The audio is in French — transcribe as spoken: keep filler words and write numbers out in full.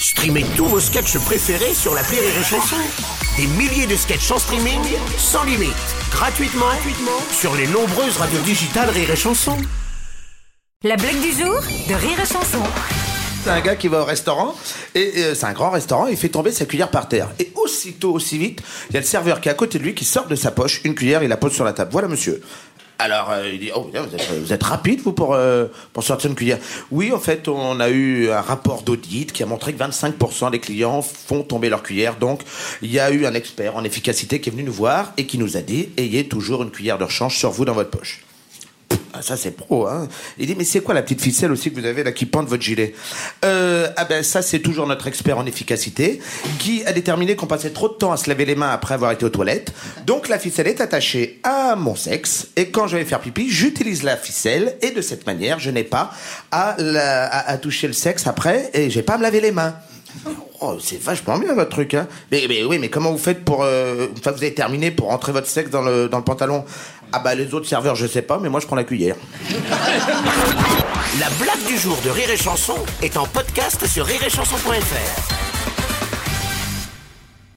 Streamez tous vos sketchs préférés sur l'appli Rire et Chanson. Des milliers de sketchs en streaming, sans limite, gratuitement, gratuitement sur les nombreuses radios digitales Rire et Chanson. La blague du jour de Rire et Chanson. C'est un gars qui va au restaurant, et euh, c'est un grand restaurant, il fait tomber sa cuillère par terre. Et aussitôt, aussi vite, il y a le serveur qui est à côté de lui, qui sort de sa poche une cuillère, il la pose sur la table. Voilà, monsieur. Alors, euh, il dit, oh, vous êtes, vous êtes rapide, vous, pour, euh, pour sortir une cuillère. Oui, en fait, on a eu un rapport d'audit qui a montré que vingt-cinq pour cent des clients font tomber leur cuillère. Donc, il y a eu un expert en efficacité qui est venu nous voir et qui nous a dit, ayez toujours une cuillère de rechange sur vous dans votre poche. Ah, ça c'est pro, hein. Il dit, mais c'est quoi la petite ficelle aussi que vous avez là qui pend de votre gilet? euh, Ah ben ça c'est toujours notre expert en efficacité qui a déterminé qu'on passait trop de temps à se laver les mains après avoir été aux toilettes. Donc la ficelle est attachée à mon sexe et quand je vais faire pipi, j'utilise la ficelle et de cette manière, je n'ai pas à, la, à, à toucher le sexe après et j'ai pas à me laver les mains. Oh, c'est vachement bien votre truc, hein. Mais, mais oui, mais comment vous faites pour euh, une fois que vous avez terminé pour rentrer votre sexe dans le dans le pantalon? Ah bah les autres serveurs je sais pas, mais moi je prends la cuillère. La blague du jour de Rire et Chanson est en podcast sur rire et chanson point f r.